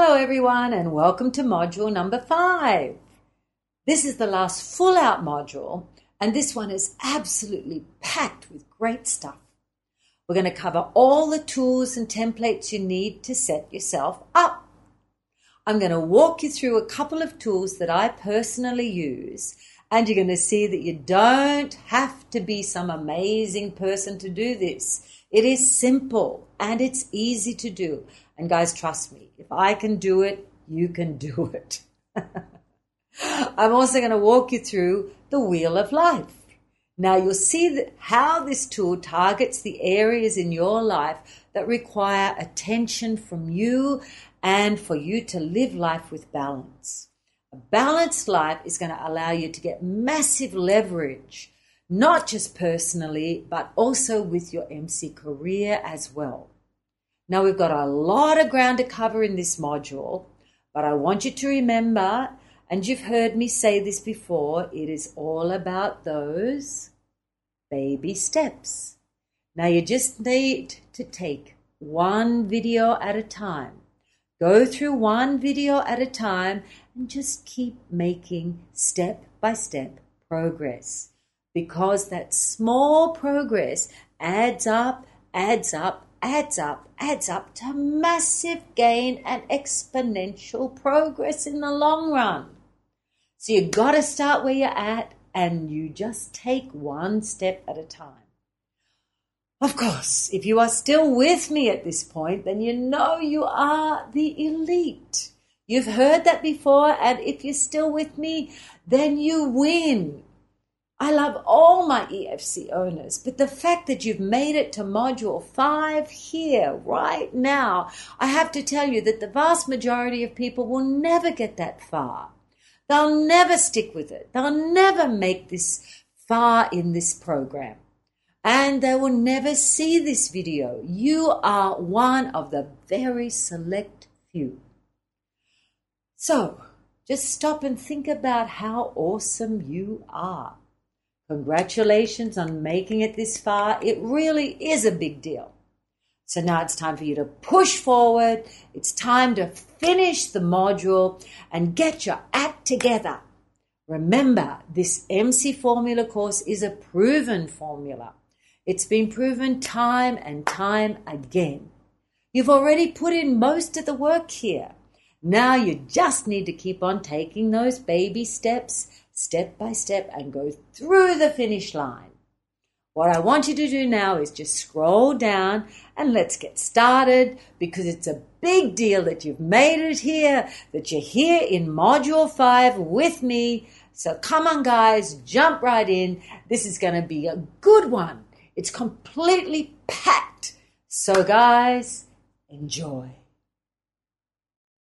Hello everyone and welcome to module number 5. This is the last full out module and this one is absolutely packed with great stuff. We're going to cover all the tools and templates you need to set yourself up. I'm going to walk you through a couple of tools that I personally use, and you're going to see that you don't have to be some amazing person to do this. It is simple and it's easy to do. And guys, trust me, if I can do it, you can do it. I'm also going to walk you through the Wheel of Life. Now you'll see how this tool targets the areas in your life that require attention from you and for you to live life with balance. A balanced life is going to allow you to get massive leverage, not just personally, but also with your MC career as well. Now, we've got a lot of ground to cover in this module, but I want you to remember, and you've heard me say this before, it is all about those baby steps. Now, you just need to take one video at a time. Go through one video at a time and just keep making step-by-step progress, because that small progress adds up to massive gain and exponential progress in the long run. So you've got to start where you're at and you just take one step at a time. Of course, if you are still with me at this point, then you know you are the elite. You've heard that before, and if you're still with me, then you win. I love all my EFC owners, but the fact that you've made it to module 5 here right now, I have to tell you that the vast majority of people will never get that far. They'll never stick with it. They'll never make this far in this program. And they will never see this video. You are one of the very select few. So, just stop and think about how awesome you are. Congratulations on making it this far. It really is a big deal. So now it's time for you to push forward. It's time to finish the module and get your act together. Remember, this MC Formula course is a proven formula. It's been proven time and time again. You've already put in most of the work here. Now you just need to keep on taking those baby steps, step by step, and go through the finish line. What I want you to do now is just scroll down and let's get started, because it's a big deal that you've made it here, that you're here in module 5 with me. So come on guys, jump right in. This is going to be a good one. It's completely packed. So guys, enjoy.